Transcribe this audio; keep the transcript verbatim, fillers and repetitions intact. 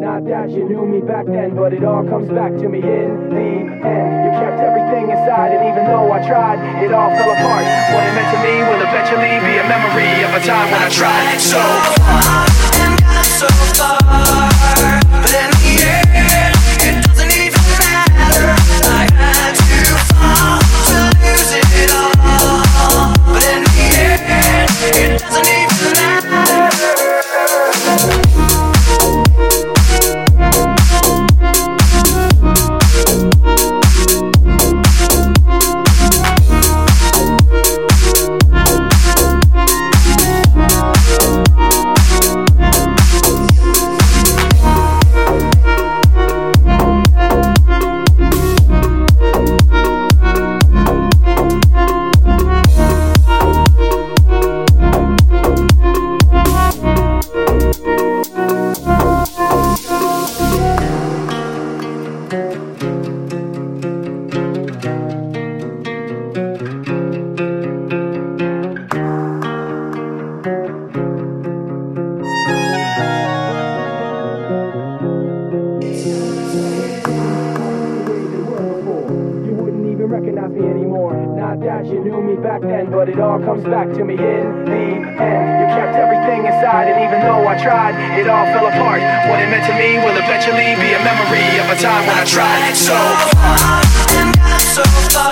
Not that you knew me back then, but it all comes back to me in the end. You kept everything inside, and even though I tried, it all fell apart. What it meant to me will eventually be a memory of a time when I tried so hard and got so far, but in the end, it doesn't even matter. I had to fall to lose it all, but in the end, it doesn't even matter. Recognize me anymore. Not that you knew me back then, but it all comes back to me in the end. You kept everything inside, and even though I tried, it all fell apart. What it meant to me will eventually be a memory of a time when I tried so hard and got so far.